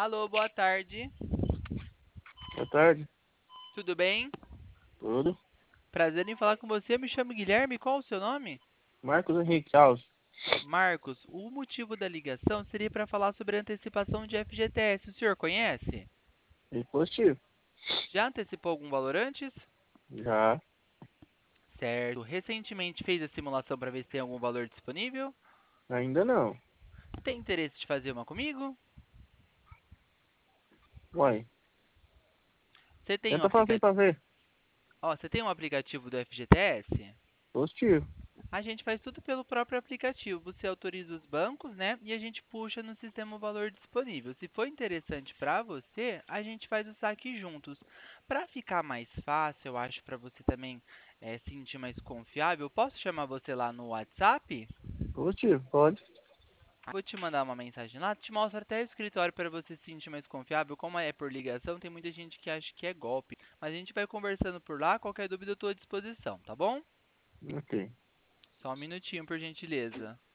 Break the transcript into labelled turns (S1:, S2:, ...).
S1: Alô, boa tarde.
S2: Boa tarde,
S1: Tudo bem?
S2: tudo.
S1: Prazer em falar com você. Eu me chamo Guilherme. Qual o seu nome?
S2: Marcos Henrique Alves.
S1: Marcos. O motivo da ligação seria para falar sobre a antecipação de FGTS. O senhor conhece?
S2: E positivo.
S1: Já antecipou algum valor antes?
S2: Já,
S1: Certo. Recentemente fez a simulação para ver se tem algum valor disponível?
S2: ainda não.
S1: Tem interesse de fazer uma comigo?
S2: Uai,
S1: Você tem um
S2: tenta fazer
S1: aplicativo?
S2: pra ver.
S1: Você tem um aplicativo do FGTS?
S2: Positivo.
S1: A gente faz tudo pelo próprio aplicativo. Você autoriza os bancos, né? E a gente puxa no sistema o valor disponível. Se for interessante para você, a gente faz o saque juntos. Para ficar mais fácil, eu acho para você também sentir mais confiável, posso chamar você lá no WhatsApp?
S2: Positivo, pode.
S1: Vou te mandar uma mensagem lá, te mostro até o escritório para você se sentir mais confiável. Como é por ligação, tem muita gente que acha que é golpe. Mas a gente vai conversando por lá, qualquer dúvida eu estou à disposição, tá bom?
S2: Ok.
S1: Só um minutinho, por gentileza.